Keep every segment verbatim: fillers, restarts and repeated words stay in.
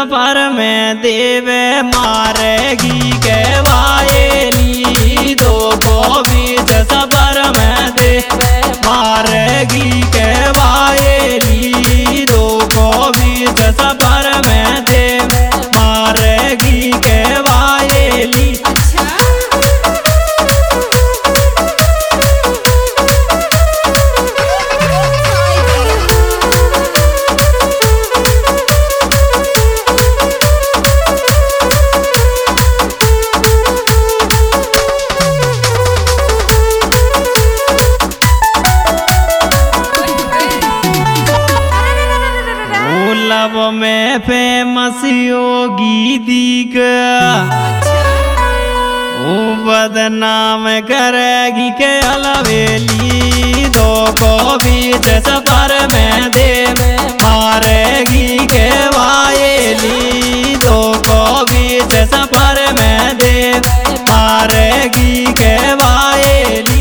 सफर में देवे मारेगी के वायली दो को बीच सफर में देवे मारेगी के वायली दो को बीच सफर में देवे मारेगी के वायली। लब में फेमस योगी दीक ओ बदनाम करेगी के अलवेली दो को बीच सफर में देवे मारेगी के वायली दो को बीच सफर में देवे मारेगी के वायली।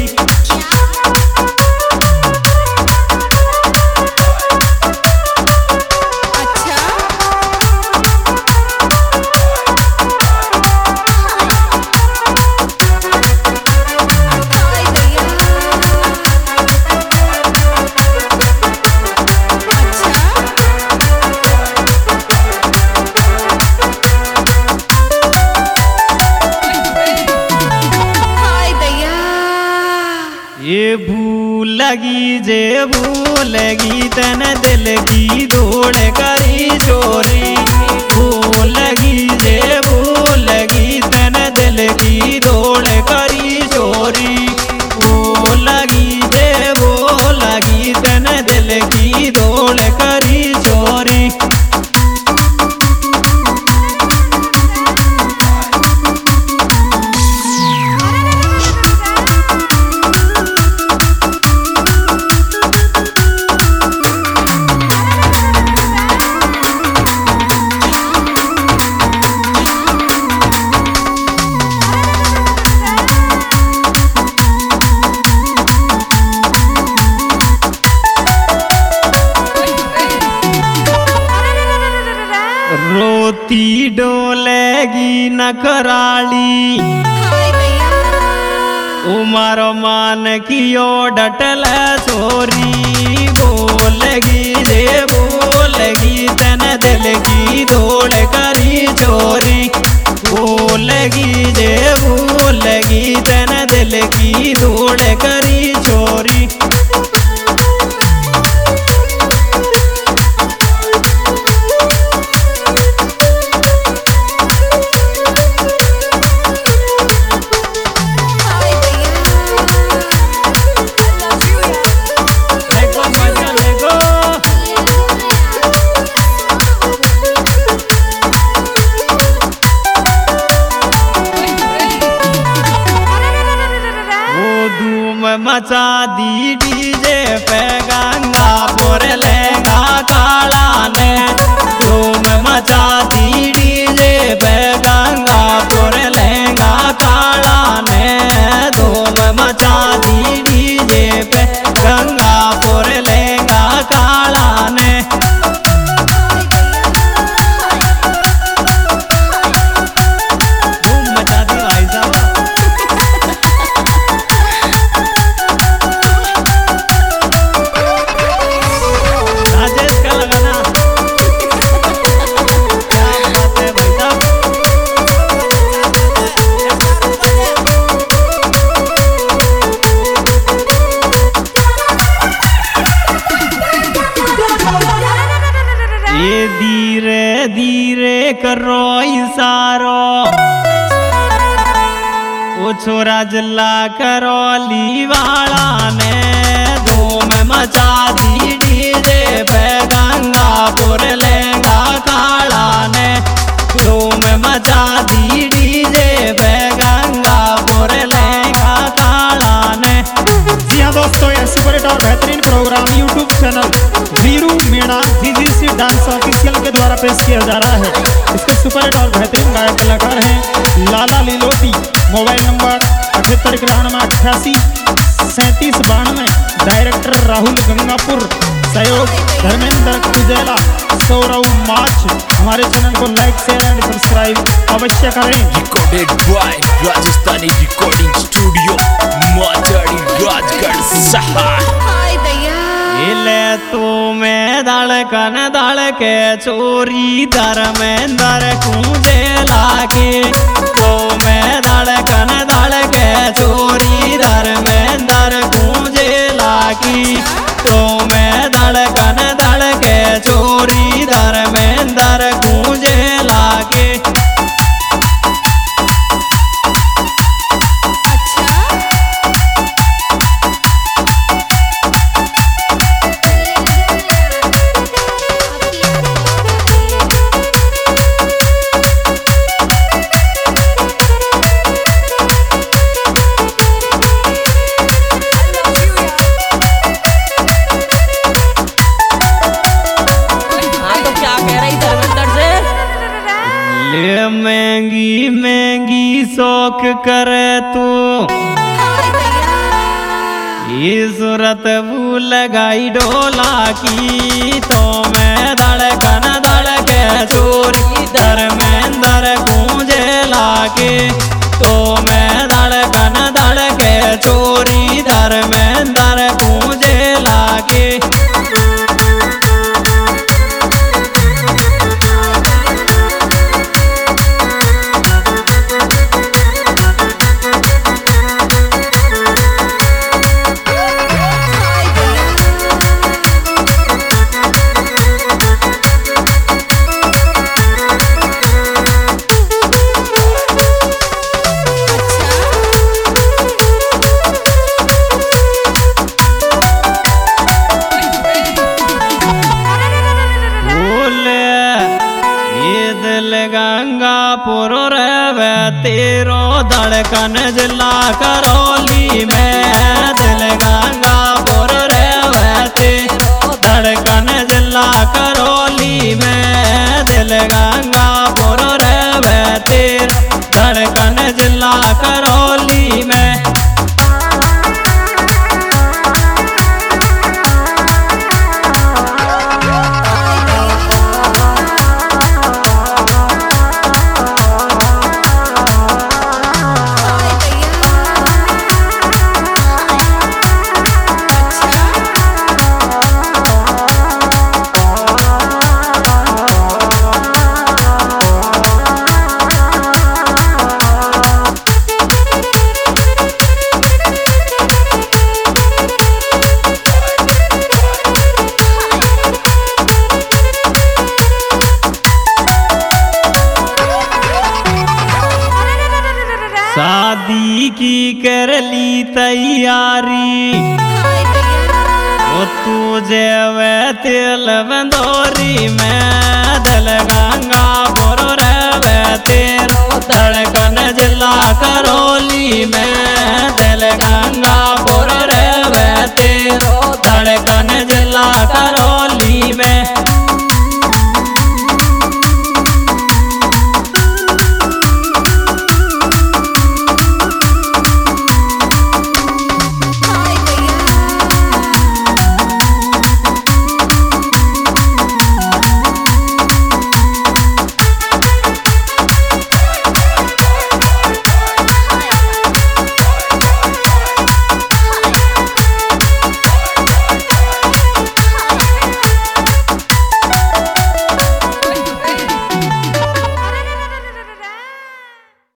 ये भूल लगी जे भूलगी तन दिल की दौड़ करी चोरी भूल लगी जे भूलगी तन दिल की दौड़ करी चोरी भूल लगी जे भूलगी तन दिल की दौड़ करी चोरी। रोती डोलेगी नखराली उमर मान कियो डटल छोरी बोलेगी जे बोलेगी तन दिल की दौड़ करी चोरी बोलेगी जे बोलेगी तन दिल की दौड़ करी चोरी। मचा दी डीजे पे गंगापुर लहंगा काला ने धूम मचा दी डीजे पे गंगापुर लहंगा काला ने धूम मचा दी डीजे पे गंगापुर लहंगा काला ने। धूम मचा दी भाई साहब। ये धीरे धीरे करो इशारो ओ छोरा जल्ला करो लीवाड़ा ने धूम मचा दी डीजे पे गंगापुर लहंगा काला ने धूम मचा दी डीजे पे गंगापुर लहंगा काला ने। जी हाँ दोस्तों, ये सुपर हिट और बेहतरीन programme YouTube channel Veeru Meena DGC dance official के द्वारा पेश किया जा रहा है। इसके सुपर हिट और बेहतरीन गायक कलाकार हैं लाला लिलोटी। मोबाइल नंबर अठहत्तर इक्यानवे अट्ठासी सैंतीस बानवे। डायरेक्टर राहुल गंगापुर। सहयोग धर्मेंद्र उजेला, सौरव माच। हमारे चैनल को लाइक शेयर एंड सब्सक्राइब अवश्य करें। Recorded by Rajasthani recording studio Machadi Rajgarh Sahar. ले तू में धड़कन धड़के चोरी धर्मेंद्र कूंजे लागे। तो में धड़कन धड़के चोरी धर्मेंद्र कूंजे लागी। तो में धड़कन धड़के चोरी धर्मेंद्र कूंजे लागे। महंगी महंगी शौक करे तू ये सूरत वो लगाई डोला की। तो मैं धड़कन धड़के चोरी धर्मेंद्र गूंजे लागे। तो मैं धड़कन धड़के चोरी धर्मेंद्र गूंजे लागे। गंगापुर रवे तेरो धड़कन जिला करौली में। दिल गंगापुर रवे तेरो धड़कन जिला करौली में। दिल गंगापुर रवे तेरो धड़कन जिला करौली में। शादी की कर ली तैयारी वो तुझे वे तिल बंदोरी में। दिल गंगापुर रवे तेरो धड़कन जिला करौली में। दिल गंगापुर रवे तेरो धड़कन जिला